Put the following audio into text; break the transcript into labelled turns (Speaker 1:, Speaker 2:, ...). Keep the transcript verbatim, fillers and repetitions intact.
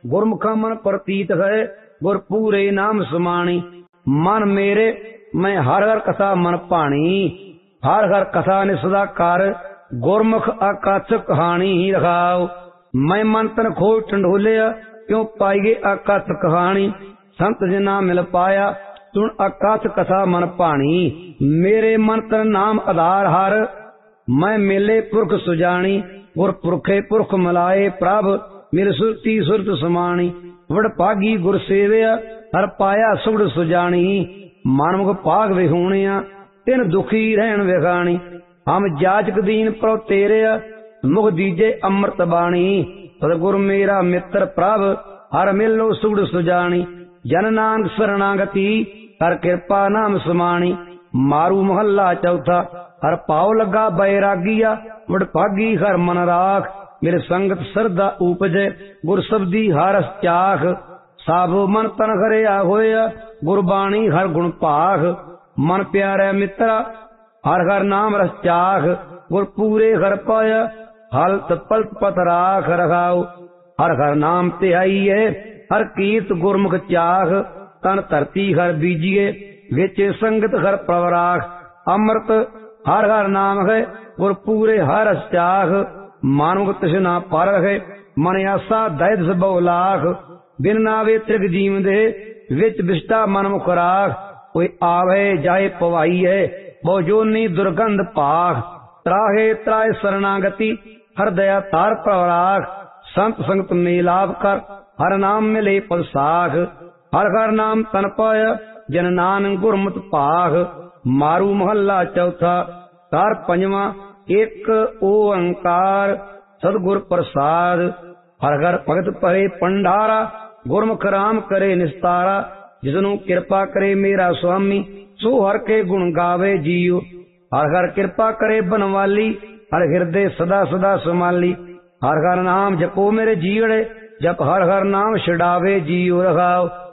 Speaker 1: गुरमुखा मन प्रतीत है गुर पूरे नाम समाणी। मन मेरे मैं हर हर कथा मन पाणी, हर हर कथा ने सदा कर गुरमुख आकाश कहानी रखाओ। मैं मन तन खोज टंडोलिया क्यों पाईगे आकाश कहानी। संत जना मिल पाया सुन आकाश कथा मन पाणी। मेरे मन तन नाम आधार हर मैं मेले पुरख सुजानी। गुर पुरखे पुरख मिलाए प्रभ मेरे सुरती सुरत समानी। वड पागी गुर सेविया हर पाया सुगड़ सुजानी। मानमुख पाग विहूणिया तिन दुखी रहन विखाणी। हम जाचक दीन प्रो तेरे मुख दीजे अमृत बाणी। सतगुर मेरा मित्र प्रभ हर मिलो सुगड़ सुजानी। जन नानक शरणागति हर कृपा नाम समाणी। मारू महला चौथा हर पाव लगा बैरागिया। वड पागी हर मन राख मेरे संगत श्रद्धा उपजे। गुर शब्दी हर चाख साबो मन तन हरिया होया। गुरबाणी हर गुण पाख मन प्यारे मित्रा हर हर नाम रस चाख। गुर पूरे हर पाया हलत पलत पत राख रखाओ। हर हर नाम तिहाई है हर कीर्त गुरमुख चाख। तन धरती हर बीजिए विच संगत हर प्रवराख। अमृत हर हर नाम है गुर पूरे हर रस चाख। मानुख तृष्णा पर है मन आसा दैत सबो लाख। बिन नावे त्रिग जीव दे विच विष्टा मन मुख राख। कोई आवे जाए पवाई है बहु जोनी दुर्गंध पाख। त्राहे त्राय शरणागति हर दया तार प्रवराख। संत संगत मेलाप कर हर नाम मिले पद साख। हर हर नाम तन पाया जन नानक गुरमत पाख। मारू महला चौथा तार पंजवा एक ओंकार सदगुर प्रसाद। हर हर भगत परे पंडारा गुरमुख राम करे निस्तारा। जिसनु कृपा करे मेरा स्वामी सो हर के गुण गावे जियो। हर हर कृपा करे बनवाली हर हृदय सदा सदा संभाली। हर हर नाम जपो मेरे जीवड़े जप हर हर नाम छुड़ावे जियो रखाओ।